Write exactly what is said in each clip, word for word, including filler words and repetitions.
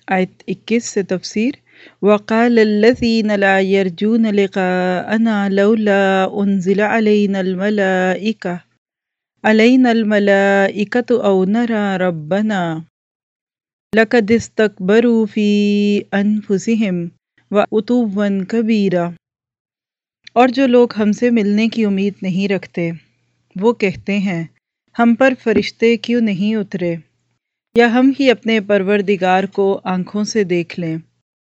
آیت اکیس سے تفسیر۔ وَقَالَ الَّذِينَ لَا يَرْجُونَ لِقَاءَنَا لَوْلَا أُنزِلَ عَلَيْنَا الْمَلَائِكَةُ عَلَيْنَا الْمَلَائِكَةُ أَوْ نَرَى رَبَّنَا لَقَدِ اسْتَكْبَرُوا فِي أَنفُسِهِمْ وَعُتُوًّا كَبِيرًا۔ اور جو لوگ ہم سے ملنے کی امید نہیں رکھتے وہ کہتے ہیں ہم پر فرشتے کیوں نہیں اترے، یا ہم ہی اپنے پروردگار کو آنکھوں سے دیکھ لیں۔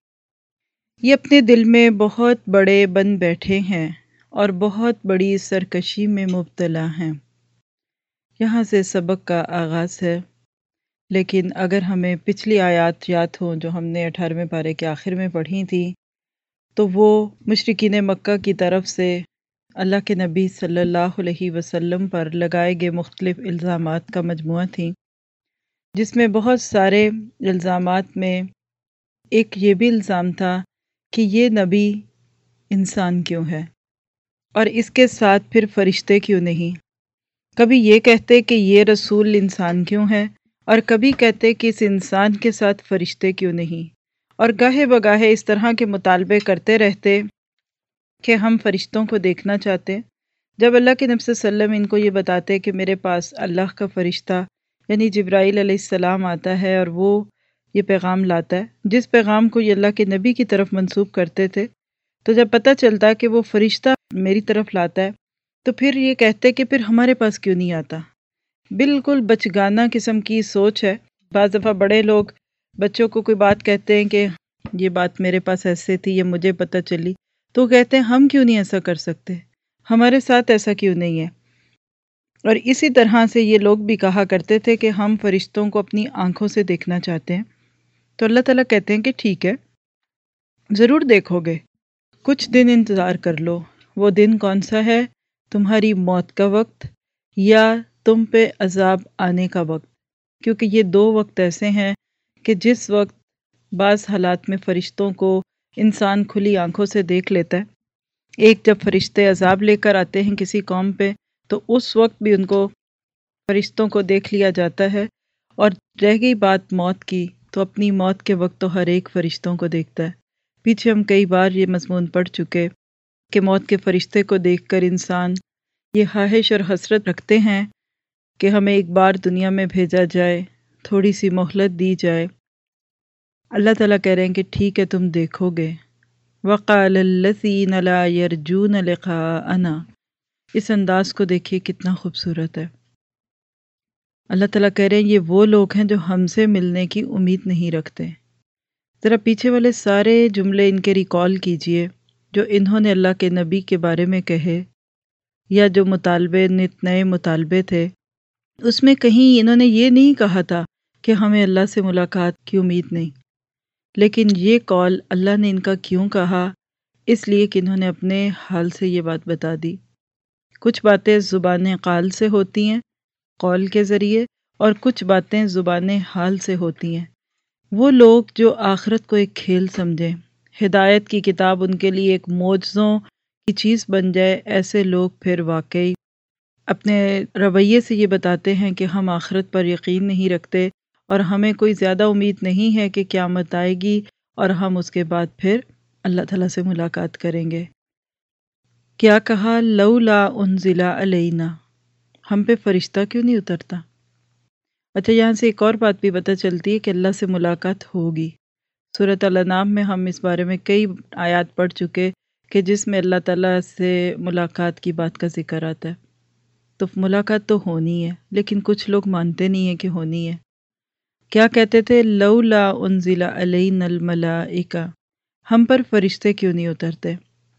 یہ اپنے دل میں بہت بڑے بن بیٹھے ہیں اور بہت بڑی سرکشی میں مبتلا ہیں۔ یہاں سے سبق کا آغاز ہے، لیکن اگر ہمیں پچھلی آیات یاد ہوں جو ہم نے اٹھارہویں پارے کے آخر میں پڑھی تھی، تو وہ مشرکین مکہ کی طرف سے اللہ کے نبی صلی اللہ علیہ وسلم پر لگائے گئے مختلف الزامات کا مجموعہ تھیں، جس میں بہت سارے الزامات میں ایک یہ بھی الزام تھا کہ یہ نبی انسان کیوں ہے، اور اس کے ساتھ پھر فرشتے کیوں نہیں۔ کبھی یہ کہتے کہ یہ رسول انسان کیوں ہے، اور کبھی کہتے کہ اس انسان کے ساتھ فرشتے کیوں نہیں، اور گاہے بگاہے اس طرح کے مطالبے کرتے رہتے کہ ہم فرشتوں کو دیکھنا چاہتے۔ جب اللہ کے نبی صلی اللہ علیہ وسلم ان کو یہ بتاتے کہ میرے پاس اللہ کا فرشتہ یعنی جبرائیل علیہ السلام آتا ہے اور وہ یہ پیغام لاتا ہے، جس پیغام کو یہ اللہ کے نبی کی طرف منسوب کرتے تھے، تو جب پتہ چلتا کہ وہ فرشتہ میری طرف لاتا ہے تو پھر یہ کہتے کہ پھر ہمارے پاس کیوں نہیں آتا۔ بالکل بچگانہ قسم کی سوچ ہے۔ بعض دفعہ بڑے لوگ بچوں کو کوئی بات کہتے ہیں کہ یہ بات میرے پاس ایسے تھی، یہ مجھے پتہ چلی، تو کہتے ہیں ہم کیوں نہیں ایسا کر سکتے، ہمارے ساتھ ایسا کیوں نہیں ہے۔ اور اسی طرح سے یہ لوگ بھی کہا کرتے تھے کہ ہم فرشتوں کو اپنی آنکھوں سے دیکھنا چاہتے ہیں۔ تو اللہ تعالیٰ کہتے ہیں کہ ٹھیک ہے، ضرور دیکھو گے، کچھ دن انتظار کر لو۔ وہ دن کون سا ہے؟ تمہاری موت کا وقت یا تم پہ عذاب آنے کا وقت، کیونکہ یہ دو وقت ایسے ہیں کہ جس وقت بعض حالات میں فرشتوں کو انسان کھلی آنکھوں سے دیکھ لیتا ہے۔ ایک جب فرشتے عذاب لے کر آتے ہیں کسی قوم پہ تو اس وقت بھی ان کو فرشتوں کو دیکھ لیا جاتا ہے، اور رہ گئی بات موت کی تو اپنی موت کے وقت تو ہر ایک فرشتوں کو دیکھتا ہے۔ پیچھے ہم کئی بار یہ مضمون پڑھ چکے کہ موت کے فرشتے کو دیکھ کر انسان یہ خواہش اور حسرت رکھتے ہیں کہ ہمیں ایک بار دنیا میں بھیجا جائے، تھوڑی سی مہلت دی جائے۔ اللہ تعالیٰ کہہ رہے ہیں کہ ٹھیک ہے، تم دیکھو گے۔ وَقَالَ الَّذِينَ لَا يَرْجُونَ لِقَاءَنَا، اس انداز کو دیکھیے کتنا خوبصورت ہے۔ اللہ تعالیٰ کہہ رہے ہیں یہ وہ لوگ ہیں جو ہم سے ملنے کی امید نہیں رکھتے۔ ذرا پیچھے والے سارے جملے ان کے ریکال کیجئے جو انہوں نے اللہ کے نبی کے بارے میں کہے، یا جو مطالبے نت نئے مطالبے تھے، اس میں کہیں انہوں نے یہ نہیں کہا تھا کہ ہمیں اللہ سے ملاقات کی امید نہیں، لیکن یہ قول اللہ نے ان کا کیوں کہا؟ اس لیے کہ انہوں نے اپنے حال سے یہ بات بتا دی۔ کچھ باتیں زبان قال سے ہوتی ہیں، قول کے ذریعے، اور کچھ باتیں زبان حال سے ہوتی ہیں۔ وہ لوگ جو آخرت کو ایک کھیل سمجھیں، ہدایت کی کتاب ان کے لیے ایک معجزوں کی چیز بن جائے، ایسے لوگ پھر واقعی اپنے رویے سے یہ بتاتے ہیں کہ ہم آخرت پر یقین نہیں رکھتے اور ہمیں کوئی زیادہ امید نہیں ہے کہ قیامت آئے گی اور ہم اس کے بعد پھر اللہ تعالیٰ سے ملاقات کریں گے۔ کیا کہا؟ لولا انزل علینا، ہم پہ فرشتہ کیوں نہیں اترتا؟ اچھا، یہاں سے ایک اور بات بھی پتہ چلتی ہے کہ اللہ سے ملاقات ہوگی۔ سورۃ الانعام میں ہم اس بارے میں کئی آیات پڑھ چکے کہ جس میں اللہ تعالیٰ سے ملاقات کی بات کا ذکر آتا ہے۔ تو ملاقات تو ہونی ہے، لیکن کچھ لوگ مانتے نہیں ہیں کہ ہونی ہے۔ کیا کہتے تھے؟ لولا انزل علینا الملائکہ، ہم پر فرشتے کیوں نہیں اترتے؟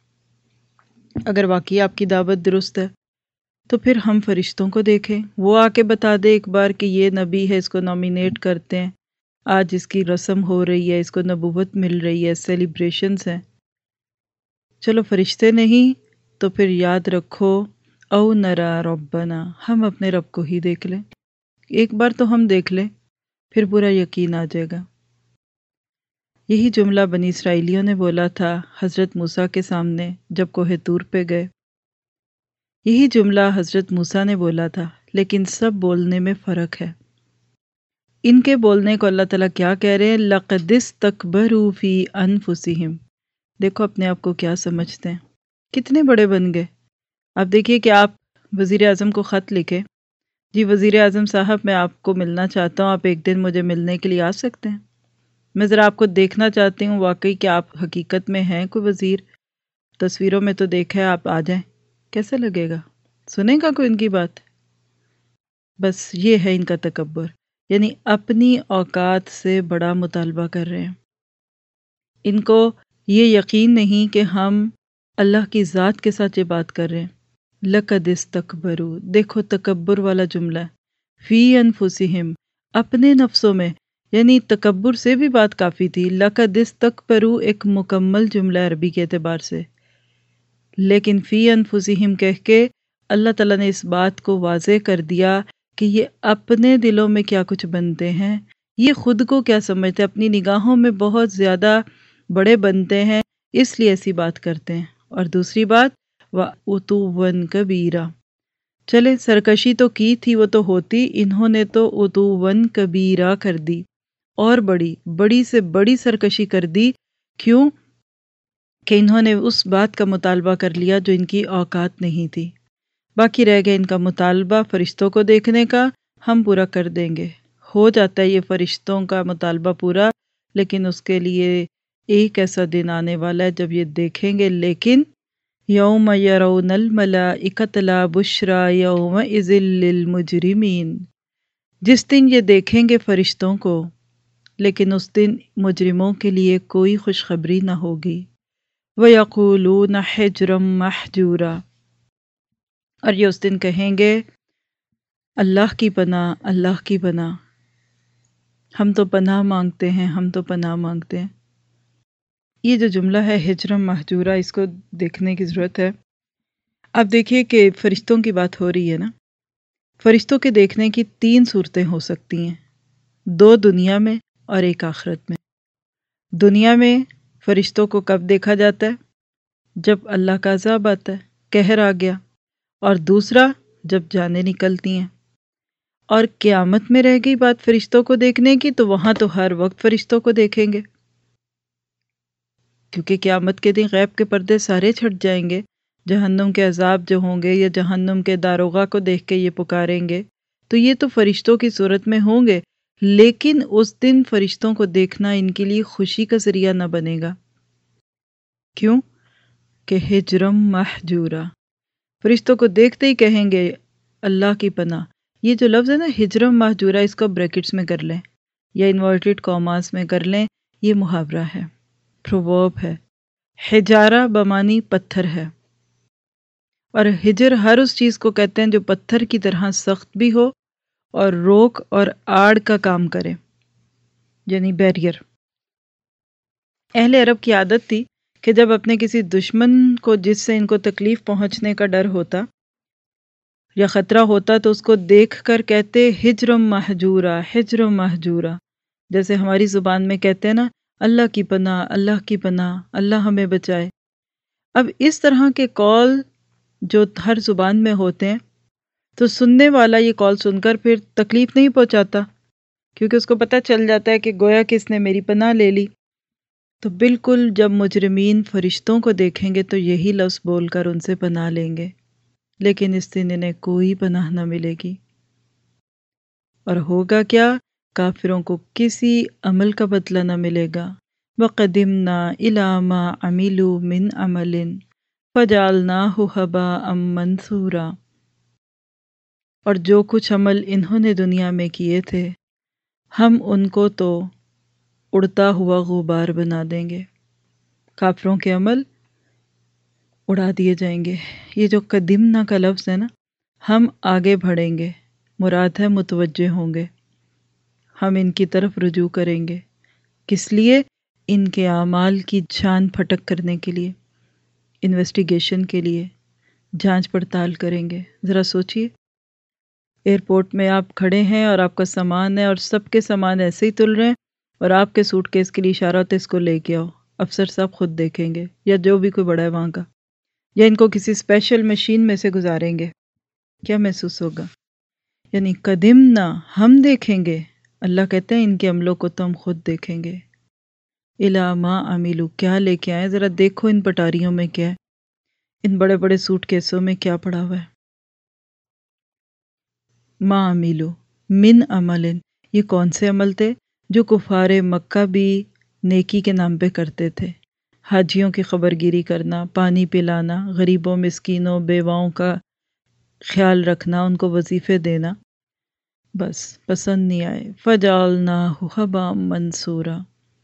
اگر واقعی آپ کی دعوت درست ہے تو پھر ہم فرشتوں کو دیکھیں، وہ آ کے بتا دے ایک بار کہ یہ نبی ہے، اس کو نامینیٹ کرتے ہیں، آج اس کی رسم ہو رہی ہے، اس کو نبوت مل رہی ہے، سیلیبریشنز ہیں۔ چلو فرشتے نہیں تو پھر یاد رکھو او نرا ربنا، ہم اپنے رب کو ہی دیکھ لیں، ایک بار تو ہم دیکھ لیں، پھر پورا یقین آ جائے گا۔ یہی جملہ بنی اسرائیلیوں نے بولا تھا حضرت موسیٰ کے سامنے جب کوہ طور پہ گئے۔ یہی جملہ حضرت موسیٰ نے بولا تھا، لیکن سب بولنے میں فرق ہے۔ ان کے بولنے کو اللہ تعالیٰ کیا کہہ رہے ہیں؟ لَقَدِ اسْتَكْبَرُوا فِي أَنفُسِهِمْ، دیکھو اپنے آپ کو کیا سمجھتے ہیں، کتنے بڑے بن گئے۔ اب دیکھیے کہ آپ وزیر اعظم کو خط لکھے، جی وزیر اعظم صاحب میں آپ کو ملنا چاہتا ہوں، آپ ایک دن مجھے ملنے کے لیے آ سکتے ہیں؟ میں ذرا آپ کو دیکھنا چاہتی ہوں واقعی کہ آپ حقیقت میں ہیں کوئی وزیر، تصویروں میں تو دیکھا ہے، آپ آ جائیں، کیسا لگے گا؟ سنے گا کوئی ان کی بات؟ بس یہ ہے ان کا تکبر، یعنی اپنی اوقات سے بڑا مطالبہ کر رہے ہیں۔ ان کو یہ یقین نہیں کہ ہم اللہ کی ذات کے ساتھ یہ بات کر رہے ہیں۔ لَقَدِ اسْتَكْبَرُوا، دیکھو تکبر والا جملہ ہے، فی انفسہم، اپنے نفسوں میں، یعنی تکبر سے بھی بات کافی تھی۔ لَقَدِ اسْتَكْبَرُوا ایک مکمل جملہ ہے عربی کے اعتبار سے، لیکن فی انفسہم کہہ کے اللہ تعالیٰ نے اس بات کو واضح کر دیا کہ یہ اپنے دلوں میں کیا کچھ بنتے ہیں، یہ خود کو کیا سمجھتے ہیں، اپنی نگاہوں میں بہت زیادہ بڑے بنتے ہیں، اس لیے ایسی بات کرتے ہیں۔ اور دوسری بات وَعُتُوًّا کبیرہ، چلے سرکشی تو کی تھی وہ تو ہوتی، انہوں نے تو عُتُوًّا کبیرہ کر دی، اور بڑی بڑی سے بڑی سرکشی کر دی۔ کیوں؟ کہ انہوں نے اس بات کا مطالبہ کر لیا جو ان کی اوقات نہیں تھی۔ باقی رہ گیا ان کا مطالبہ فرشتوں کو دیکھنے کا، ہم پورا کر دیں گے، ہو جاتا ہے یہ فرشتوں کا مطالبہ پورا، لیکن اس کے لیے ایک ایسا دن آنے والا ہے جب یہ دیکھیں گے۔ لیکن یوم یرون الملائکۃ لا بشری یومئذ للمجرمین، جس دن یہ دیکھیں گے فرشتوں کو، لیکن اس دن مجرموں کے لیے کوئی خوشخبری نہ ہوگی۔ وَيَقُولُونَ حِجْرًا مَحْجُورًا، اور یہ اس دن کہیں گے اللہ کی پناہ، اللہ کی پناہ، ہم تو پناہ مانگتے ہیں، ہم تو پناہ مانگتے ہیں۔ یہ جو جملہ ہے ہجرًا مہجورا، اس کو دیکھنے کی ضرورت ہے۔ اب دیکھیے کہ فرشتوں کی بات ہو رہی ہے نا، فرشتوں کے دیکھنے کی تین صورتیں ہو سکتی ہیں، دو دنیا میں اور ایک آخرت میں۔ دنیا میں فرشتوں کو کب دیکھا جاتا ہے؟ جب اللہ کا عذاب آتا ہے، قہر آ گیا، اور دوسرا جب جانیں نکلتی ہیں۔ اور قیامت میں رہ گئی بات فرشتوں کو دیکھنے کی، تو وہاں تو ہر وقت فرشتوں کو دیکھیں گے، کیونکہ قیامت کے دن غیب کے پردے سارے چھٹ جائیں گے، جہنم کے عذاب جو ہوں گے یا جہنم کے داروغہ کو دیکھ کے یہ پکاریں گے، تو یہ تو فرشتوں کی صورت میں ہوں گے، لیکن اس دن فرشتوں کو دیکھنا ان کے لیے خوشی کا ذریعہ نہ بنے گا۔ کیوں؟ کہ ہجرم محجورا، فرشتوں کو دیکھتے ہی کہیں گے اللہ کی پناہ۔ یہ جو لفظ ہے نا ہجرم محجورا، اس کو بریکٹس میں کر لیں یا انورٹڈ کاماز میں کر لیں، یہ محاورہ ہے، پروورب ہے۔ حجارہ بمانی پتھر ہے، اور ہجر ہر اس چیز کو کہتے ہیں جو پتھر کی طرح سخت بھی ہو اور روک اور آڑ کا کام کرے، یعنی بیریئر۔ اہل عرب کی عادت تھی کہ جب اپنے کسی دشمن کو جس سے ان کو تکلیف پہنچنے کا ڈر ہوتا یا خطرہ ہوتا تو اس کو دیکھ کر کہتے ہجرم محجورا، ہجرم محجورا، جیسے ہماری زبان میں کہتے ہیں نا اللہ کی پناہ، اللہ کی پناہ، اللہ ہمیں بچائے۔ اب اس طرح کے کال جو ہر زبان میں ہوتے ہیں تو سننے والا یہ کال سن کر پھر تکلیف نہیں پہنچاتا، کیونکہ اس کو پتہ چل جاتا ہے کہ گویا کہ اس نے میری پناہ لے لی۔ تو بالکل جب مجرمین فرشتوں کو دیکھیں گے تو یہی لفظ بول کر ان سے پناہ لیں گے، لیکن اس دن انہیں کوئی پناہ نہ ملے گی۔ اور ہوگا کیا؟ کافروں کو کسی عمل کا بدلہ نہ ملے گا۔ وَقَدِمْنَا إِلَىٰ مَا عَمِلُوا مِنْ عَمَلٍ فَجَعَلْنَاهُ هَبَاءً مَنْثُورًا، اور جو کچھ عمل انہوں نے دنیا میں کیے تھے ہم ان کو تو اڑتا ہوا غبار بنا دیں گے، کافروں کے عمل اڑا دیے جائیں گے۔ یہ جو قدمنا کا لفظ ہے نا، ہم آگے بڑھیں گے، مراد ہے متوجہ ہوں گے، ہم ان کی طرف رجوع کریں گے، کس لیے؟ ان کے اعمال کی جھان پھٹک کرنے کے لیے، انویسٹیگیشن کے لیے، جانچ پڑتال کریں گے۔ ذرا سوچئے، ایئرپورٹ میں آپ کھڑے ہیں اور آپ کا سامان ہے اور سب کے سامان ایسے ہی تل رہے ہیں اور آپ کے سوٹ کیس کے لیے اشارہ ہوتا ہے اس کو لے کے آؤ، افسر صاحب خود دیکھیں گے یا جو بھی کوئی بڑا ہے وہاں کا، یا ان کو کسی اسپیشل مشین میں سے گزاریں گے، کیا محسوس ہوگا؟ یعنی قدمنا، ہم دیکھیں گے، اللہ کہتے ہیں ان کے عملوں کو تو ہم خود دیکھیں گے۔ الا ما عملو، کیا لے کے آئے ذرا دیکھو ان پٹاریوں میں کیا ہے، ان بڑے بڑے سوٹ کیسوں میں کیا پڑا ہوا ہے۔ ما عملو من عمل، یہ کون سے عمل تھے جو کفار مکہ بھی نیکی کے نام پہ کرتے تھے؟ حاجیوں کی خبر گیری کرنا، پانی پلانا، غریبوں مسکینوں بیواؤں کا خیال رکھنا، ان کو وظیفے دینا، بس پسند نہیں آئے۔ فَجَعَلْنَاهُ هَبَاءً مَنْثُورًا،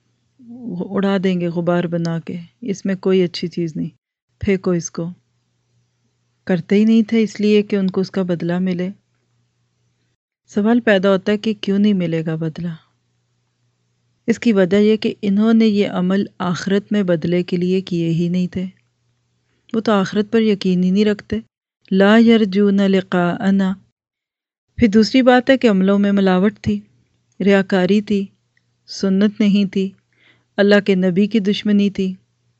اڑا دیں گے غبار بنا کے، اس میں کوئی اچھی چیز نہیں، پھینکو اس کو۔ کرتے ہی نہیں تھے اس لیے کہ ان کو اس کا بدلہ ملے۔ سوال پیدا ہوتا ہے کہ کیوں نہیں ملے گا بدلہ؟ اس کی وجہ یہ کہ انہوں نے یہ عمل آخرت میں بدلے کے لیے کیے ہی نہیں تھے، وہ تو آخرت پر یقین ہی نہیں رکھتے۔ لا یرجون لقاءنا، پھر دوسری بات ہے کہ عملوں میں ملاوٹ تھی، ریاکاری تھی، سنت نہیں تھی، اللہ کے نبی کی دشمنی تھی۔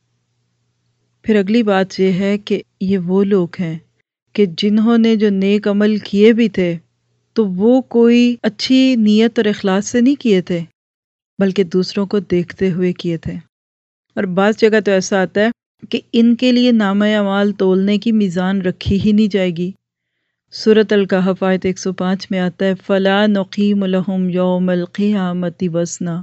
پھر اگلی بات یہ ہے کہ یہ وہ لوگ ہیں کہ جنہوں نے جو نیک عمل کیے بھی تھے تو وہ کوئی اچھی نیت اور اخلاص سے نہیں کیے تھے، بلکہ دوسروں کو دیکھتے ہوئے کیے تھے۔ اور بعض جگہ تو ایسا آتا ہے کہ ان کے لیے نامہ اعمال تولنے کی میزان رکھی ہی نہیں جائے گی۔ سورۃ الکہف آیت ایک سو پانچ میں آتا ہے فَلَا نُقِیمُ لَهُمْ يَوْمَ الْقِیَامَةِ وَزْنًا،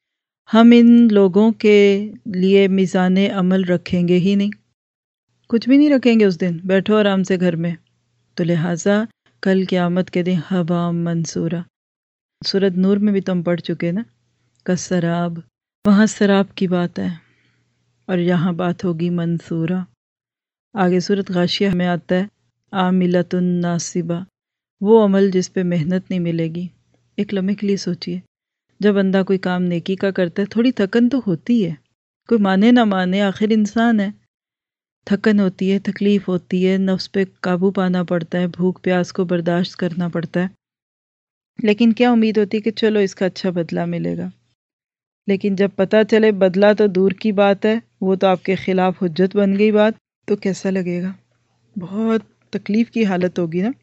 ہم ان لوگوں کے لیے میزان عمل رکھیں گے ہی نہیں، کچھ بھی نہیں رکھیں گے اس دن، بیٹھو آرام سے گھر میں۔ تو لہٰذا کل قیامت کے دن ہوا منصورہ، سورۃ نور میں بھی تم پڑھ چکے نا، کسراب، وہاں سراب کی بات ہے اور یہاں بات ہوگی منصورہ۔ آگے سورۃ غاشیہ میں آتا ہے عاملۃ ناصبہ، وہ عمل جس پہ محنت نہیں ملے گی۔ ایک لمحے کے لیے سوچئے، جب بندہ کوئی کام نیکی کا کرتا ہے تھوڑی تھکن تو ہوتی ہے، کوئی مانے نہ مانے آخر انسان ہے، تھکن ہوتی ہے، تکلیف ہوتی ہے، نفس پہ قابو پانا پڑتا ہے، بھوک پیاس کو برداشت کرنا پڑتا ہے، لیکن کیا امید ہوتی ہے کہ چلو اس کا اچھا بدلہ ملے گا۔ لیکن جب پتہ چلے بدلہ تو دور کی بات ہے، وہ تو آپ کے خلاف حجت بن گئی بات، تو کیسا لگے گا؟ بہت تکلیف کی حالت ہوگی نا۔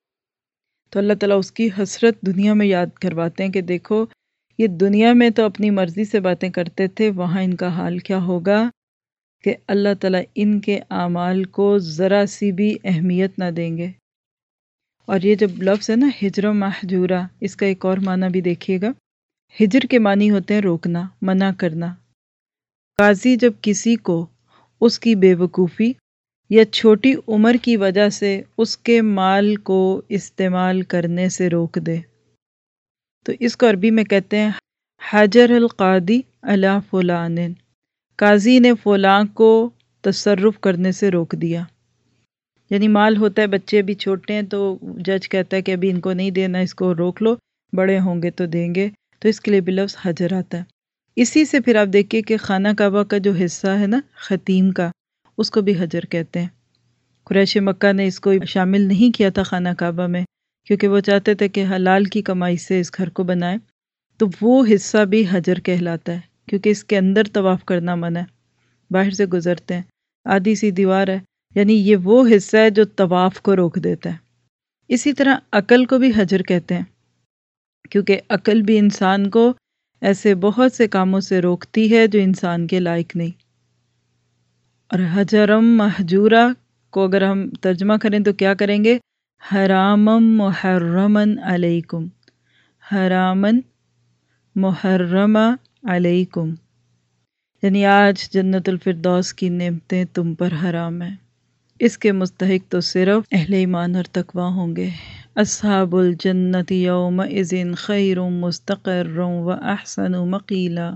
تو اللہ تعالیٰ اس کی حسرت دنیا میں یاد کرواتے ہیں کہ دیکھو یہ دنیا میں تو اپنی مرضی سے باتیں کرتے تھے، وہاں ان کا حال کیا ہوگا کہ اللہ تعالیٰ ان کے اعمال کو ذرا سی بھی اہمیت نہ دیں گے۔ اور یہ جب لفظ ہے نا ہجر و محجورہ، اس کا ایک اور معنی بھی دیکھیے گا۔ ہجر کے معنی ہوتے ہیں روکنا، منع کرنا۔ قاضی جب کسی کو اس کی بے وقوفی یا چھوٹی عمر کی وجہ سے اس کے مال کو استعمال کرنے سے روک دے تو اس کو عربی میں کہتے ہیں حجر القاضی علی فلان، قاضی نے فلاں کو تصرف کرنے سے روک دیا۔ یعنی مال ہوتا ہے، بچے بھی چھوٹے ہیں تو جج کہتا ہے کہ ابھی ان کو نہیں دینا، اس کو روک لو، بڑے ہوں گے تو دیں گے، تو اس کے لیے بھی لفظ حجر آتا ہے۔ اسی سے پھر آپ دیکھیے کہ خانہ کعبہ کا جو حصہ ہے نا ختیم کا، اس کو بھی حجر کہتے ہیں۔ قریش مکہ نے اس کو شامل نہیں کیا تھا خانہ کعبہ میں، کیونکہ وہ چاہتے تھے کہ حلال کی کمائی سے اس گھر کو بنائے، تو وہ حصہ بھی حجر کہلاتا ہے، کیونکہ اس کے اندر طواف کرنا منع ہے، باہر سے گزرتے ہیں، آدھی سی دیوار ہے، یعنی یہ وہ حصہ ہے جو طواف کو روک دیتا ہے۔ اسی طرح عقل کو بھی حجر کہتے ہیں، کیونکہ عقل بھی انسان کو ایسے بہت سے کاموں سے روکتی ہے جو انسان کے لائق نہیں۔ اور حجرم محجورہ کو اگر ہم ترجمہ کریں تو کیا کریں گے؟ حرامم محرمن علیکم، حرامن محرمہ علیکم، یعنی آج جنت الفردوس کی نعمتیں تم پر حرام ہیں، اس کے مستحق تو صرف اہل ایمان اور تقوی ہوں گے۔ اصحاب الجنت یومئذ خیر مستقرا واحسن مقیلا،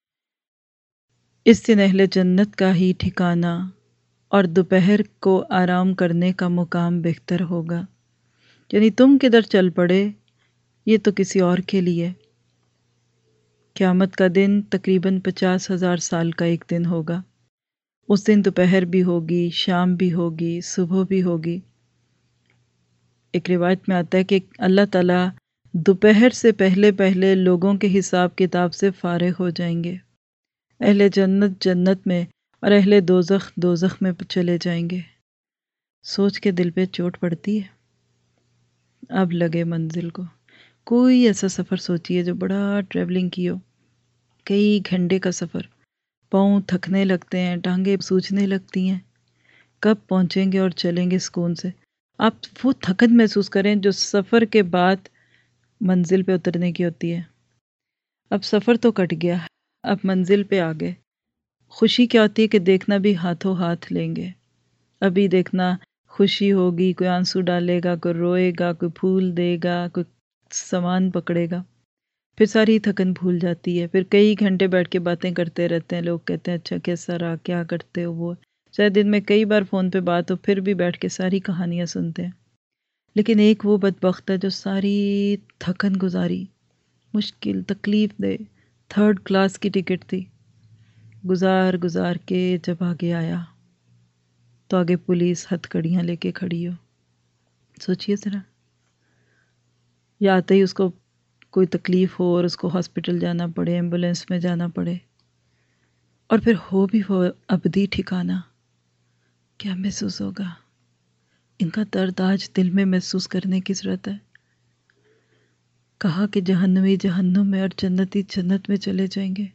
اس دن اہل جنت کا ہی ٹھکانہ اور دوپہر کو آرام کرنے کا مقام بہتر ہوگا۔ یعنی تم کدھر چل پڑے، یہ تو کسی اور کے لیے۔ قیامت کا دن تقریباً پچاس ہزار سال کا ایک دن ہوگا، اس دن دوپہر بھی ہوگی، شام بھی ہوگی، صبح بھی ہوگی۔ ایک روایت میں آتا ہے کہ اللہ تعالیٰ دوپہر سے پہلے پہلے لوگوں کے حساب کتاب سے فارغ ہو جائیں گے، اہل جنت جنت میں اور اہل دوزخ دوزخ میں چلے جائیں گے۔ سوچ کے دل پہ چوٹ پڑتی ہے، اب لگے منزل کو۔ کوئی ایسا سفر سوچیے جو بڑا ٹریولنگ کی ہو، کئی گھنٹے کا سفر، پاؤں تھکنے لگتے ہیں، ٹانگیں سوجنے لگتی ہیں، کب پہنچیں گے اور چلیں گے سکون سے۔ آپ وہ تھکن محسوس کریں جو سفر کے بعد منزل پہ اترنے کی ہوتی ہے۔ اب سفر تو کٹ گیا، اب منزل پہ آ گئے۔ خوشی کیا ہوتی ہے کہ دیکھنا بھی ہاتھوں ہاتھ لیں گے۔ ابھی دیکھنا خوشی ہوگی، کوئی آنسو ڈالے گا، کوئی روئے گا، کوئی پھول دے گا، کوئی سامان پکڑے گا، پھر ساری تھکن بھول جاتی ہے۔ پھر کئی گھنٹے بیٹھ کے باتیں کرتے رہتے ہیں، لوگ کہتے ہیں اچھا کیسا رہا، کیا کرتے ہو، وہ چاہے دن میں کئی بار فون پہ بات ہو پھر بھی بیٹھ کے ساری کہانیاں سنتے ہیں۔ لیکن ایک وہ بدبخت ہے جو ساری تھکن گزاری، مشکل تکلیف دے تھرڈ کلاس کی ٹکٹ تھی، گزار گزار کے جب آگے آیا تو آگے پولیس ہتھ کڑیاں لے کے کھڑی ہو۔ سوچئے ذرا، یا آتے ہی اس کو کوئی تکلیف ہو اور اس کو ہاسپٹل جانا پڑے، ایمبولینس میں جانا پڑے، اور پھر ہو بھی وہ ابدی ٹھکانہ، کیا محسوس ہوگا؟ ان کا درد آج دل میں محسوس کرنے کی ضرورت ہے۔ کہا کہ جہنمی جہنم میں اور جنتی جنت میں چلے جائیں گے۔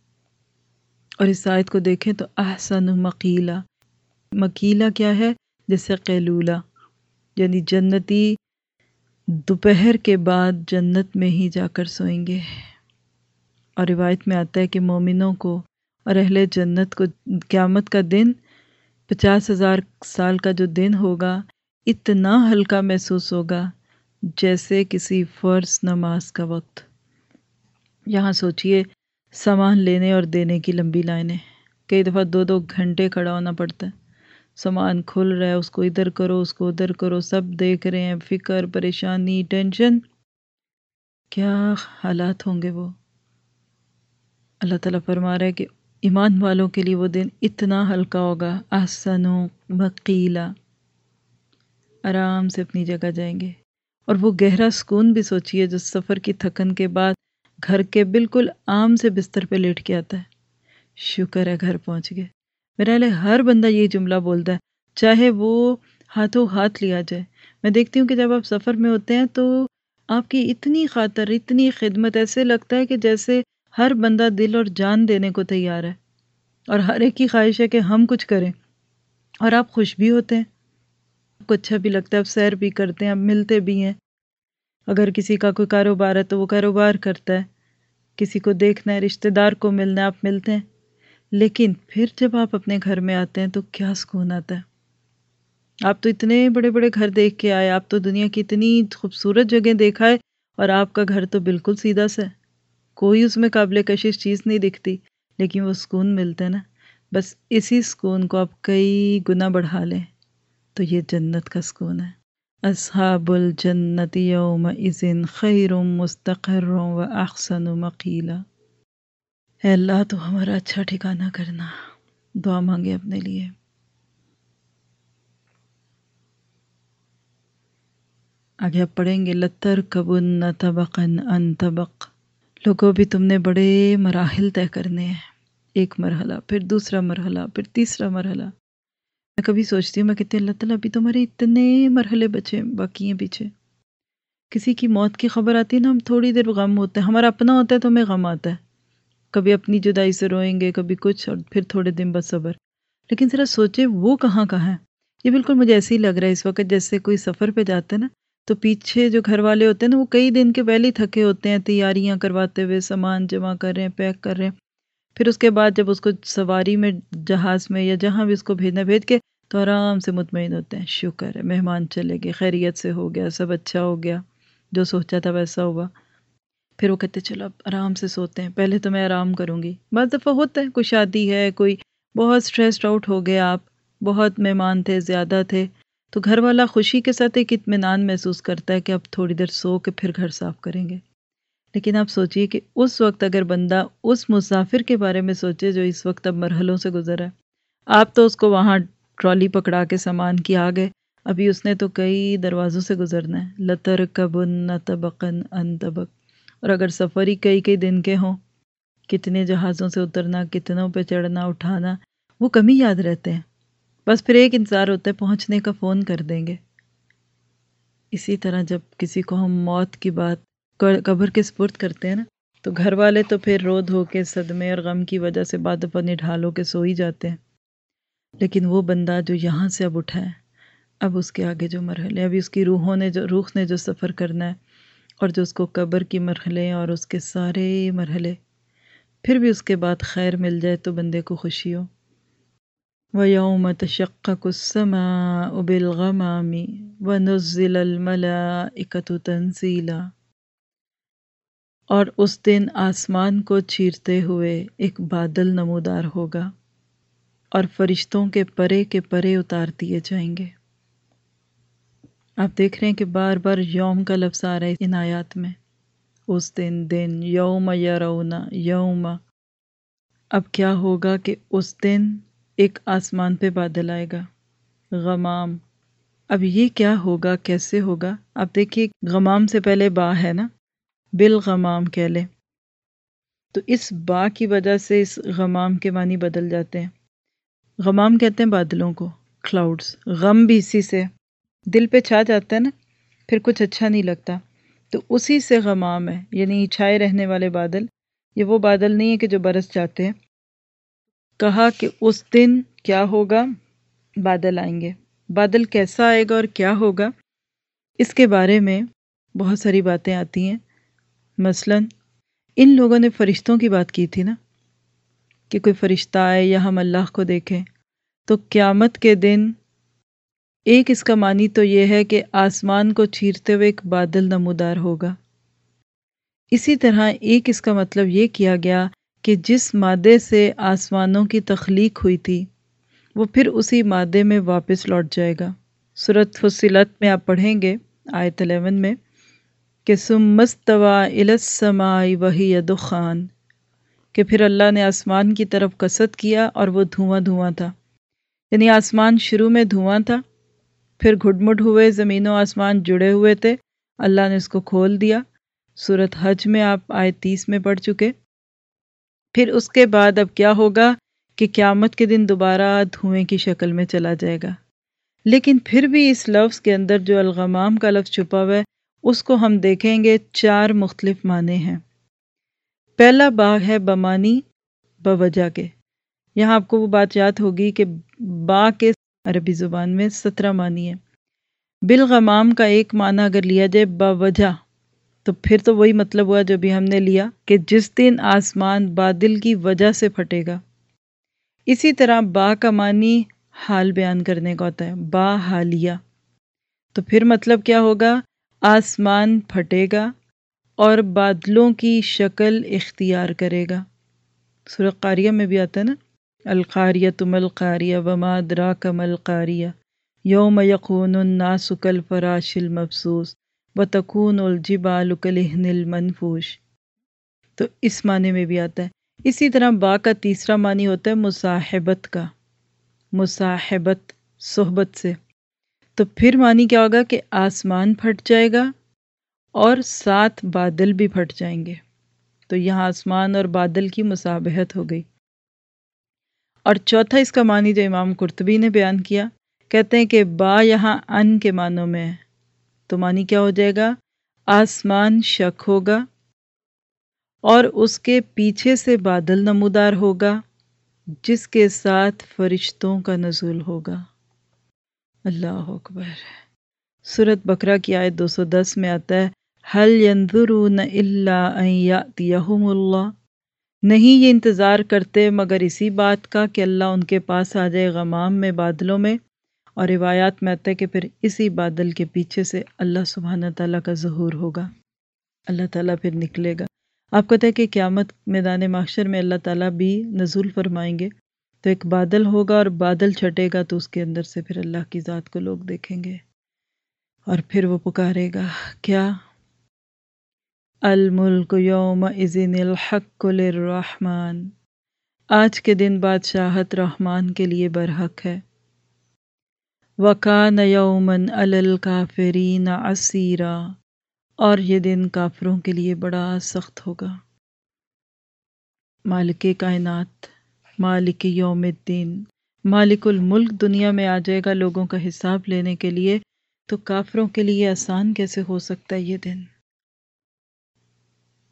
اور اس آیت کو دیکھیں تو احسن مقیلہ، مقیلہ کیا ہے؟ جیسے قیلولہ، یعنی جنتی دوپہر کے بعد جنت میں ہی جا کر سوئیں گے۔ اور روایت میں آتا ہے کہ مومنوں کو اور اہل جنت کو قیامت کا دن پچاس ہزار سال کا جو دن ہوگا اتنا ہلکا محسوس ہوگا جیسے کسی فرض نماز کا وقت۔ یہاں سوچئے سامان لینے اور دینے کی لمبی لائنیں، کئی دفعہ دو دو گھنٹے کھڑا ہونا پڑتا ہے، سامان کھل رہا ہے، اس کو ادھر کرو، اس کو ادھر کرو، سب دیکھ رہے ہیں، فکر، پریشانی، ٹینشن، کیا حالات ہوں گے وہ۔ اللہ تعالیٰ فرما رہا ہے کہ ایمان والوں کے لیے وہ دن اتنا ہلکا ہوگا، احسن مقیلا، آرام سے اپنی جگہ جائیں گے۔ اور وہ گہرا سکون بھی سوچئے جو سفر کی تھکن کے بعد گھر کے بالکل عام سے بستر پہ لیٹ کے آتا ہے، شکر ہے گھر پہنچ گئے۔ میرا لئے ہر بندہ یہ جملہ بولتا ہے، چاہے وہ ہاتھوں ہاتھ لیا جائے۔ میں دیکھتی ہوں کہ جب آپ سفر میں ہوتے ہیں تو آپ کی اتنی خاطر، اتنی خدمت، ایسے لگتا ہے کہ جیسے ہر بندہ دل اور جان دینے کو تیار ہے، اور ہر ایک کی خواہش ہے کہ ہم کچھ کریں، اور آپ خوش بھی ہوتے ہیں، آپ کو اچھا بھی لگتا ہے، آپ سیر بھی کرتے ہیں، آپ ملتے بھی ہیں۔ اگر کسی کا کوئی کاروبار ہے تو وہ کاروبار کرتا ہے، کسی کو دیکھنا ہے، رشتہ دار کو ملنا ہے، آپ ملتے ہیں۔ لیکن پھر جب آپ اپنے گھر میں آتے ہیں تو کیا سکون آتا ہے۔ آپ تو اتنے بڑے بڑے گھر دیکھ کے آئے، آپ تو دنیا کی اتنی خوبصورت جگہ دیکھا ہے، اور آپ کا گھر تو بالکل سیدھا سا ہے، کوئی اس میں قابل کشش چیز نہیں دکھتی، لیکن وہ سکون ملتا ہے نا۔ بس اسی سکون کو آپ کئی گنا بڑھا لیں تو یہ جنت کا سکون ہے۔ اصحاب الجنت یومئذ خیر مستقر و احسن مقیلا۔ اے اللہ تو ہمارا اچھا ٹھکانہ کرنا، دعا مانگے اپنے لیے۔ آگے آپ پڑھیں گے لَتَرْكَبُنَّ طَبَقًا عَنْ طَبَقٍ، لوگوں بھی تم نے بڑے مراحل طے کرنے ہیں، ایک مرحلہ، پھر دوسرا مرحلہ، پھر تیسرا مرحلہ۔ میں کبھی سوچتی ہوں، میں کہتی ہوں اللہ تعالیٰ ابھی تو ہمارے اتنے مرحلے بچے باقی ہیں پیچھے۔ کسی کی موت کی خبر آتی ہے نا، ہم تھوڑی دیر غم ہوتا ہے، ہمارا اپنا ہوتا ہے تو ہمیں غم آتا ہے، کبھی اپنی جدائی سے روئیں گے، کبھی کچھ، اور پھر تھوڑے دن بعد صبر۔ لیکن ذرا سوچے وہ کہاں کہاں ہے۔ یہ بالکل مجھے ایسے ہی لگ رہا ہے اس وقت جیسے کوئی سفر پہ جاتا ہے نا، تو پیچھے جو گھر والے ہوتے ہیں نا وہ کئی دن کے پہلے ہی تھکے ہوتے ہیں، تیاریاں کرواتے ہوئے، سامان جمع کر رہے ہیں، پیک کر رہے ہیں، پھر اس کے بعد جب اس کو سواری میں، جہاز میں، یا جہاں بھی اس کو بھیجنا بھیج کے تو آرام سے مطمئن ہوتے ہیں، شکر ہے مہمان چلے گئے، خیریت سے ہو گیا، سب اچھا ہو گیا، جو سوچا تھا ویسا ہوا۔ پھر وہ کہتے چلو اب آرام سے سوتے ہیں، پہلے تو میں آرام کروں گی۔ بعض دفعہ ہوتا ہے کوئی شادی ہے، کوئی بہت سٹریسڈ آؤٹ ہو گیا، آپ بہت مہمان تھے، زیادہ تھے، تو گھر والا خوشی کے ساتھ ایک اطمینان محسوس کرتا ہے کہ اب تھوڑی دیر سو کے پھر گھر صاف کریں گے۔ لیکن آپ سوچئے کہ اس وقت اگر بندہ اس مسافر کے بارے میں سوچے جو اس وقت اب مرحلوں سے گزر ہے، آپ تو اس کو وہاں ٹرالی پکڑا کے سامان کی آ گئے، ابھی اس نے تو کئی دروازوں سے گزرنا ہے۔ لَتَرْكَبُنَّ طَبَقًا عَنْ طَبَقٍ، اور اگر سفر ہی کئی کئی دن کے ہوں، کتنے جہازوں سے اترنا، کتنوں پہ چڑھنا اٹھانا، وہ کم ہی یاد رہتے ہیں، بس پھر ایک انتظار ہوتا ہے پہنچنے کا، فون کر دیں گے۔ اسی طرح جب کسی کو ہم موت کی بات قبر کے سپرد کرتے ہیں نا، تو گھر والے تو پھر رو دھو کے صدمے اور غم کی وجہ سے بعد اپنی ڈھالوں کے سو ہی جاتے ہیں، لیکن وہ بندہ جو یہاں سے اب اٹھا ہے، اب اس کے آگے جو مرحلے، ابھی اس کی روحوں نے جو روح نے جو سفر کرنا ہے، اور جو اس کو قبر کی مرحلے اور اس کے سارے مرحلے، پھر بھی اس کے بعد خیر مل جائے تو بندے کو خوشی ہو۔ وَيَوْمَ تَشَقَّقُ السَّمَاءُ بِالْغَمَامِ وَنُزِّلَ الْمَلَائِكَةُ تَنزِيلًا، اور اس دن آسمان کو چیرتے ہوئے ایک بادل نمودار ہوگا اور فرشتوں کے پرے کے پرے اتار دیے جائیں گے۔ آپ دیکھ رہے ہیں کہ بار بار یوم کا لفظ آ رہا ہے ان آیات میں، اس دن دن، یوم یرون، یوم۔ اب کیا ہوگا کہ اس دن ایک آسمان پہ بادل آئے گا، غمام۔ اب یہ کیا ہوگا، کیسے ہوگا؟ اب دیکھیے غمام سے پہلے با ہے نا، بالغمام کہہ لیں تو اس با کی وجہ سے اس غمام کے معنی بدل جاتے ہیں۔ غمام کہتے ہیں بادلوں کو، کلاؤڈز، غم بھی اسی سے دل پہ چھا جاتا ہے نا، پھر کچھ اچھا نہیں لگتا، تو اسی سے غمام ہے، یعنی چھائے رہنے والے بادل۔ یہ وہ بادل نہیں ہے کہ جو برس جاتے ہیں۔ کہا کہ اس دن کیا ہوگا، بادل آئیں گے۔ بادل کیسا آئے گا اور کیا ہوگا، اس کے بارے میں بہت ساری باتیں آتی ہیں۔ مثلاً ان لوگوں نے فرشتوں کی بات کی تھی نا، کہ کوئی فرشتہ آئے یا ہم اللہ کو دیکھیں، تو قیامت کے دن ایک اس کا معنی تو یہ ہے کہ آسمان کو چیرتے ہوئے ایک بادل نمودار ہوگا۔ اسی طرح ایک اس کا مطلب یہ کیا گیا کہ جس مادے سے آسمانوں کی تخلیق ہوئی تھی وہ پھر اسی مادے میں واپس لوٹ جائے گا۔ سورۃ فصلت میں آپ پڑھیں گے آیت الیون میں کہ ثم استوی الی السماء وہی دخان، کہ پھر اللہ نے آسمان کی طرف قصد کیا اور وہ دھواں دھواں تھا، یعنی آسمان شروع میں دھواں تھا، پھر گھٹ مٹ ہوئے، زمین و آسمان جڑے ہوئے تھے، اللہ نے اس کو کھول دیا۔ سورۃ حج میں آپ آیت تیس میں پڑھ چکے۔ پھر اس کے بعد اب کیا ہوگا کہ قیامت کے دن دوبارہ دھوئیں کی شکل میں چلا جائے گا، لیکن پھر بھی اس لفظ کے اندر جو الغمام کا لفظ چھپا ہوا ہے اس کو ہم دیکھیں گے چار مختلف معنی ہیں۔ پہلا با ہے بمانی بوجہ کے، یہاں آپ کو وہ بات یاد ہوگی کہ با کے عربی زبان میں سترہ معنی ہے۔ بالغمام کا ایک معنی اگر لیا جائے باوجہ، تو پھر تو وہی مطلب ہوا جو بھی ہم نے لیا کہ جس دن آسمان بادل کی وجہ سے پھٹے گا۔ اسی طرح با کا معنی حال بیان کرنے کا ہوتا ہے، با حالیہ، تو پھر مطلب کیا ہوگا، آسمان پھٹے گا اور بادلوں کی شکل اختیار کرے گا۔ سورہ قاریہ میں بھی آتا ہے نا، القاریۃ ما القاریہ وما ادراک ما القاریہ یوم یکون الناس کالفراش المبثوث وتکون الجبال کالعہن المنفوش، تو اس معنی میں بھی آتا ہے۔ اسی طرح با کا تیسرا معنی ہوتا ہے مصاحبت کا، مصاحبت، صحبت سے، تو پھر معنی کیا ہوگا کہ آسمان پھٹ جائے گا اور ساتھ بادل بھی پھٹ جائیں گے، تو یہاں آسمان اور بادل کی مصابہت ہو گئی۔ اور چوتھا اس کا معنی جو امام قرطبی نے بیان کیا، کہتے ہیں کہ با یہاں ان کے معنوں میں ہے، تو معنی کیا ہو جائے گا، آسمان شک ہوگا اور اس کے پیچھے سے بادل نمودار ہوگا جس کے ساتھ فرشتوں کا نزول ہوگا۔ اللہ اکبر۔ سورۃ بقرہ کی آیت دو سو دس میں آتا ہے هَلْ يَنظُرُونَ إِلَّا أَن يَأْتِيَهُمُ اللَّهُ، نہیں یہ انتظار کرتے مگر اسی بات کا کہ اللہ ان کے پاس آ جائے غمام میں، بادلوں میں، اور روایات میں آتا ہے کہ پھر اسی بادل کے پیچھے سے اللہ سبحانہ تعالیٰ کا ظہور ہوگا، اللہ تعالیٰ پھر نکلے گا۔ آپ کو پتہ ہے کہ قیامت میدان محشر میں اللہ تعالیٰ بھی نزول فرمائیں گے، تو ایک بادل ہوگا اور بادل چھٹے گا تو اس کے اندر سے پھر اللہ کی ذات کو لوگ دیکھیں گے، اور پھر وہ پکارے گا کیا، الملک یومئذ الحق للرحمن، آج کے دن بادشاہت رحمان کے لیے برحق ہے، وَكَانَ يَوْمًا عَلَى الْكَافِرِينَ عَسِيرًا، اور یہ دن کافروں کے لیے بڑا سخت ہوگا۔ مالک کائنات، مالک یوم الدین، مالک الملک دنیا میں آ جائے گا لوگوں کا حساب لینے کے لیے، تو کافروں کے لیے آسان کیسے ہو سکتا ہے یہ دن؟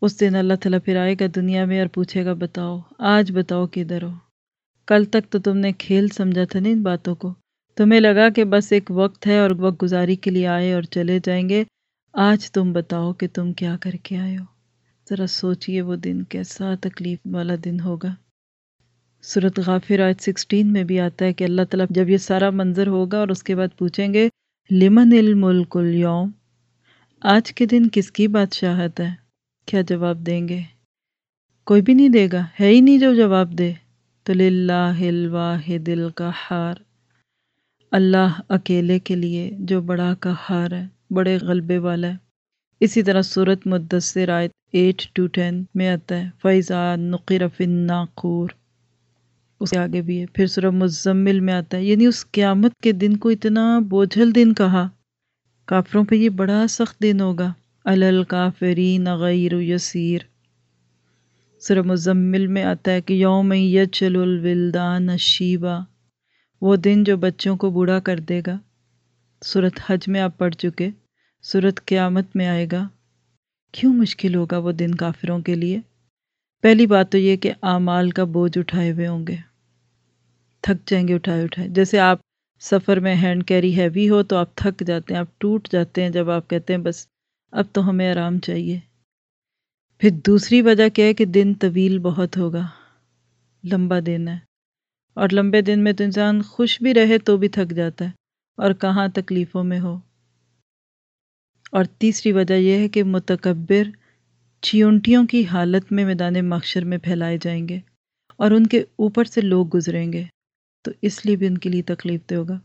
اس دن اللہ تعالیٰ پھر آئے گا دنیا میں اور پوچھے گا بتاؤ آج بتاؤ کدھر ہو، کل تک تو تم نے کھیل سمجھا تھا نا ان باتوں کو، تمہیں لگا کہ بس ایک وقت ہے اور وقت گزاری کے لیے آئے اور چلے جائیں گے، آج تم بتاؤ کہ تم کیا کر کے آئے ہو۔ ذرا سوچئے وہ دن کیسا تکلیف والا دن ہوگا۔ سورۃ غافر آیت سکسٹین میں بھی آتا ہے کہ اللہ تعالیٰ جب یہ سارا منظر ہوگا اور اس کے بعد پوچھیں گے لمن الملک اليوم، آج کے دن کس کی بادشاہت ہے، کیا جواب دیں گے؟ کوئی بھی نہیں دے گا، ہے ہی نہیں جو جواب دے۔ تو للہ الواحد القہار، اللہ اکیلے کے لیے جو بڑا قہار ہے، بڑے غلبے والا ہے۔ اسی طرح سورۃ مدثر آیت ایٹ ٹو ٹین میں آتا ہے فَإِذَا نُقِرَ فِي النَّاقُورِ، اس کے آگے بھی ہے۔ پھر سورہ مزمل میں آتا ہے، یعنی اس قیامت کے دن کو اتنا بوجھل دن کہا، کافروں پہ یہ بڑا سخت دن ہوگا۔ عَلَى الْكَافِرِينَ غَيْرُ يَسِيرٍ، سورہ مزمل میں آتا ہے کہ یوم یجعل الولدان شیبا، وہ دن جو بچوں کو بوڑھا کر دے گا۔ سورۃ حج میں آپ پڑھ چکے، سورۃ قیامت میں آئے گا۔ کیوں مشکل ہوگا وہ دن کافروں کے لیے؟ پہلی بات تو یہ کہ اعمال کا بوجھ اٹھائے ہوئے ہوں گے، تھک جائیں گے اٹھائے اٹھائے، جیسے آپ سفر میں ہینڈ کیری ہیوی ہو تو آپ تھک جاتے ہیں، آپ ٹوٹ جاتے ہیں جب آپ کہتے ہیں بس اب تو ہمیں آرام چاہیے۔ پھر دوسری وجہ کیا ہے کہ دن طویل بہت ہوگا، لمبا دن ہے، اور لمبے دن میں تو انسان خوش بھی رہے تو بھی تھک جاتا ہے، اور کہاں تکلیفوں میں ہو۔ اور تیسری وجہ یہ ہے کہ متکبر چیونٹیوں کی حالت میں میدان محشر میں پھیلائے جائیں گے اور ان کے اوپر سے لوگ گزریں گے، تو اس لیے بھی ان کے لیے تکلیف دہ ہوگا۔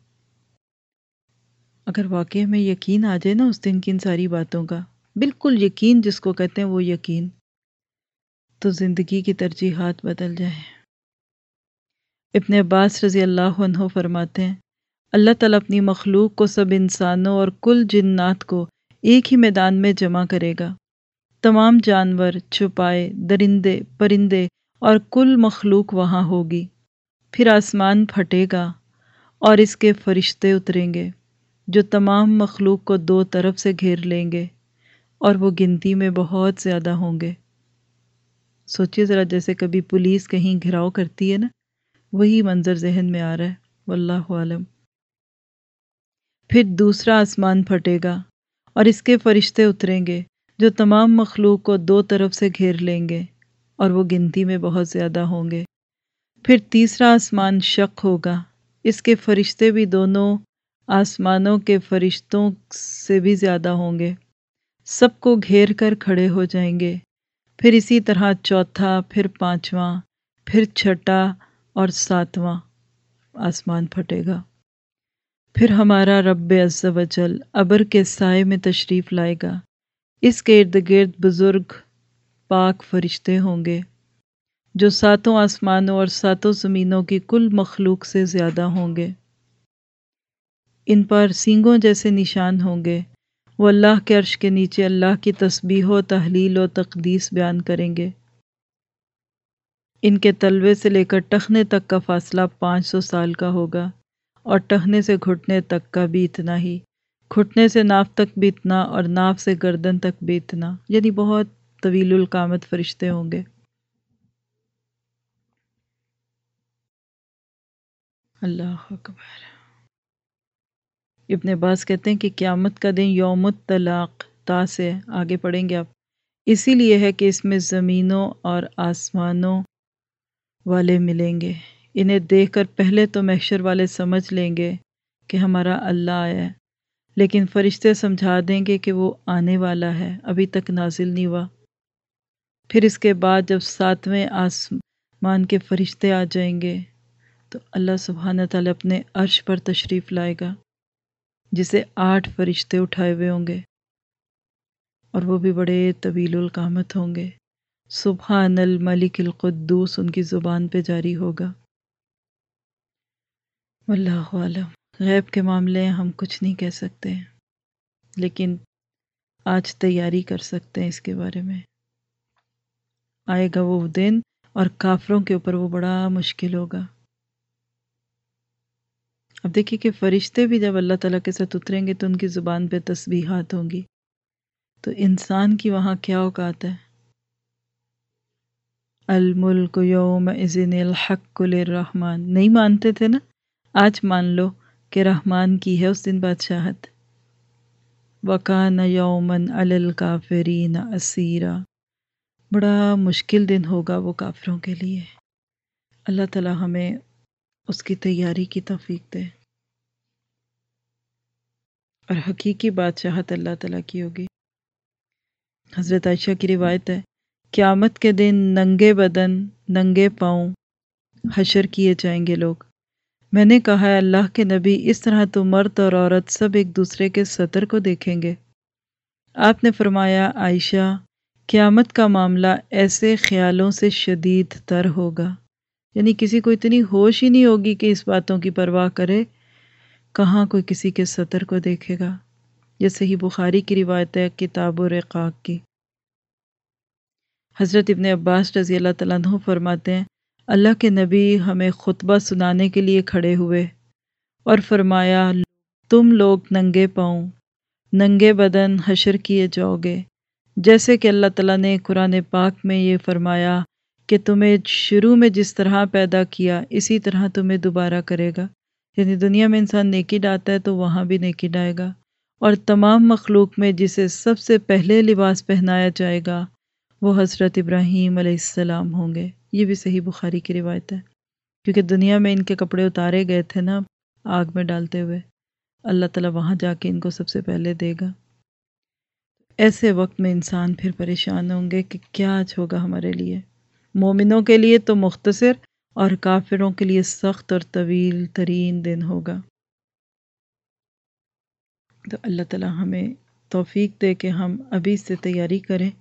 اگر واقعی میں یقین آ جائے نا اس دن کی ان ساری باتوں کا، بالکل یقین جس کو کہتے ہیں وہ یقین، تو زندگی کی ترجیحات بدل جائیں۔ ابن عباس رضی اللہ عنہ فرماتے ہیں اللہ تعالیٰ اپنی مخلوق کو، سب انسانوں اور کل جنات کو ایک ہی میدان میں جمع کرے گا، تمام جانور، چھپائے، درندے، پرندے اور کل مخلوق وہاں ہوگی۔ پھر آسمان پھٹے گا اور اس کے فرشتے اتریں گے جو تمام مخلوق کو دو طرف سے گھیر لیں گے، اور وہ گنتی میں بہت زیادہ ہوں گے۔ سوچئے ذرا، جیسے کبھی پولیس کہیں گھراؤ کرتی ہے نا، وہی منظر ذہن میں آ رہا ہے، واللہ عالم۔ پھر دوسرا آسمان پھٹے گا اور اس کے فرشتے اتریں گے جو تمام مخلوق کو دو طرف سے گھیر لیں گے، اور وہ گنتی میں بہت زیادہ ہوں گے۔ پھر تیسرا آسمان شق ہوگا، اس کے فرشتے بھی دونوں آسمانوں کے فرشتوں سے بھی زیادہ ہوں گے، سب کو گھیر کر کھڑے ہو جائیں گے۔ پھر اسی طرح چوتھا، پھر پانچواں، پھر چھٹا اور ساتواں آسمان پھٹے گا۔ پھر ہمارا رب عز و جل ابر کے سائے میں تشریف لائے گا، اس کے ارد گرد بزرگ پاک فرشتے ہوں گے جو ساتوں آسمانوں اور ساتوں زمینوں کی کل مخلوق سے زیادہ ہوں گے۔ ان پر سینگوں جیسے نشان ہوں گے، وہ اللہ کے عرش کے نیچے اللہ کی تسبیح و تحلیل و تقدیس بیان کریں گے۔ ان کے تلوے سے لے کر ٹخنے تک کا فاصلہ پانچ سو سال کا ہوگا، اور ٹخنے سے گھٹنے تک کا بھی اتنا ہی، گھٹنے سے ناف تک بھی اتنا، اور ناف سے گردن تک بھی اتنا، یعنی بہت طویل القامت فرشتے ہوں گے۔ اللہ اکبر۔ ابن عباس کہتے ہیں کہ قیامت کا دن یوم الطلاق، تا سے آگے پڑھیں گے آپ، اسی لیے ہے کہ اس میں زمینوں اور آسمانوں والے ملیں گے۔ انہیں دیکھ کر پہلے تو محشر والے سمجھ لیں گے کہ ہمارا اللہ آیا ہے، لیکن فرشتے سمجھا دیں گے کہ وہ آنے والا ہے، ابھی تک نازل نہیں ہوا۔ پھر اس کے بعد جب ساتویں آسمان کے فرشتے آ جائیں گے تو اللہ سبحانہ تعالیٰ اپنے عرش پر تشریف لائے گا، جسے آٹھ فرشتے اٹھائے ہوئے ہوں گے، اور وہ بھی بڑے طویل القامت ہوں گے۔ سبحان الملک القدوس ان کی زبان پہ جاری ہوگا۔ واللہ عالم۔ غیب کے معاملے ہم کچھ نہیں کہہ سکتے، لیکن آج تیاری کر سکتے ہیں اس کے بارے میں۔ آئے گا وہ دن اور کافروں کے اوپر وہ بڑا مشکل ہوگا۔ اب دیکھیے کہ فرشتے بھی جب اللہ تعالیٰ کے ساتھ اتریں گے تو ان کی زبان پہ تسبیحات ہوں گی، تو انسان کی وہاں کیا اوقات ہے؟ الملک یومئذ الحق للرحمن، نہیں مانتے تھے نا، آج مان لو کہ رحمان کی ہے اس دن بادشاہت۔ وَكَانَ يَوْمًا عَلَى الْكَافِرِينَ عَسِيرًا، بڑا مشکل دن ہوگا وہ کافروں کے لیے۔ اللہ تعالی ہمیں اس کی تیاری کی توفیق دے، اور حقیقی بادشاہت اللہ تعالیٰ کی ہوگی۔ حضرت عائشہ کی روایت ہے، قیامت کے دن ننگے بدن ننگے پاؤں حشر کیے جائیں گے لوگ۔ میں نے کہا ہے اللہ کے نبی، اس طرح تو مرد اور عورت سب ایک دوسرے کے سطر کو دیکھیں گے؟ آپ نے فرمایا عائشہ، قیامت کا معاملہ ایسے خیالوں سے شدید تر ہوگا، یعنی کسی کو اتنی ہوش ہی نہیں ہوگی کہ اس باتوں کی پرواہ کرے، کہاں کوئی کسی کے سطر کو دیکھے گا۔ یہ صحیح بخاری کی روایت ہے کتاب الرقاق کی۔ حضرت ابن عباس رضی اللہ تعالیٰ عنہ فرماتے ہیں، اللہ کے نبی ہمیں خطبہ سنانے کے لیے کھڑے ہوئے اور فرمایا، تم لوگ ننگے پاؤں ننگے بدن حشر کیے جاؤ گے، جیسے کہ اللہ تعالیٰ نے قرآن پاک میں یہ فرمایا کہ تمہیں شروع میں جس طرح پیدا کیا اسی طرح تمہیں دوبارہ کرے گا۔ یعنی دنیا میں انسان نیکی ڈالتا ہے تو وہاں بھی نیکی ڈالے گا، اور تمام مخلوق میں جسے سب سے پہلے لباس پہنایا جائے گا وہ حضرت ابراہیم علیہ السلام ہوں گے۔ یہ بھی صحیح بخاری کی روایت ہے، کیونکہ دنیا میں ان کے کپڑے اتارے گئے تھے نا آگ میں ڈالتے ہوئے، اللہ تعالیٰ وہاں جا کے ان کو سب سے پہلے دے گا۔ ایسے وقت میں انسان پھر پریشان ہوں گے کہ کیا آج ہوگا ہمارے لیے۔ مومنوں کے لیے تو مختصر اور کافروں کے لیے سخت اور طویل ترین دن ہوگا۔ تو اللہ تعالیٰ ہمیں توفیق دے کہ ہم ابھی سے تیاری کریں